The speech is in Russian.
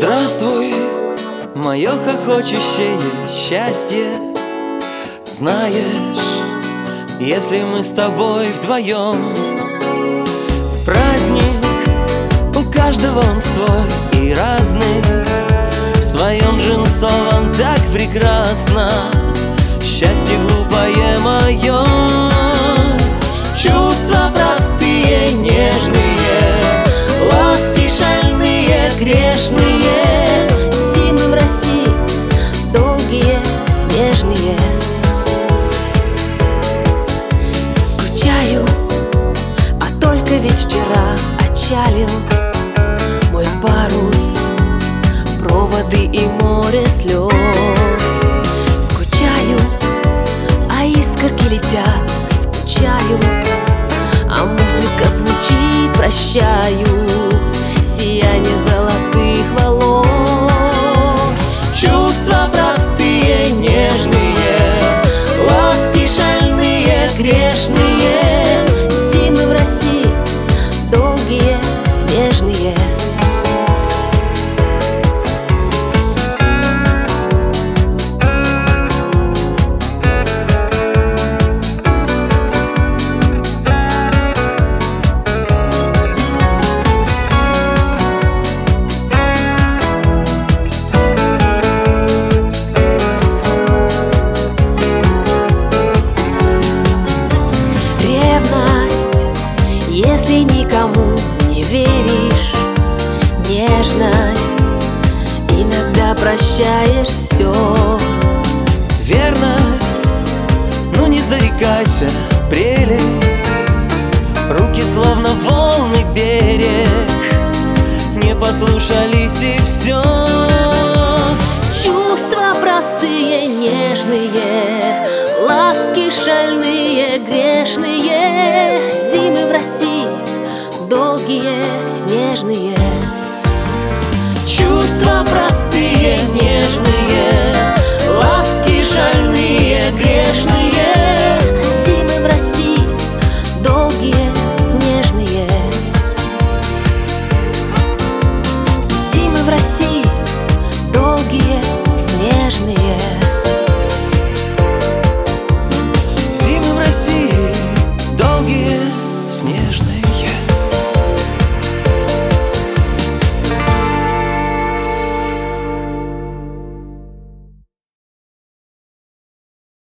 Здравствуй, мое хохочущее счастье. Знаешь, если мы с тобой вдвоем, праздник у каждого он свой и разный. В своем джинсовом так прекрасно счастье глупое мое. Чувства простые, нежные, ласки шальные, грешные. Зимы в России долгие, снежные. Скучаю, а только ведь вчера отчалил мой парус, проводы и море слез. Скучаю, а искорки летят. Скучаю, а музыка звучит. Прощаю сияние золотых волос. Чувства простые, нежные, ласки шальные, грешные. Зимы в России долгие, снежные. Если никому не веришь, нежность, иногда прощаешь все. Верность, ну не зарекайся, прелесть. Руки словно волны берег, не послушались и все. Чувства простые, нежные, ласки шальные, грешные. Зимы в России долгие, снежные. Чувства простые, нежные, ласки шальные, грешные. Зимы в России долгие, снежные. Зимы в России долгие, снежные. Зимы в России долгие, снежные.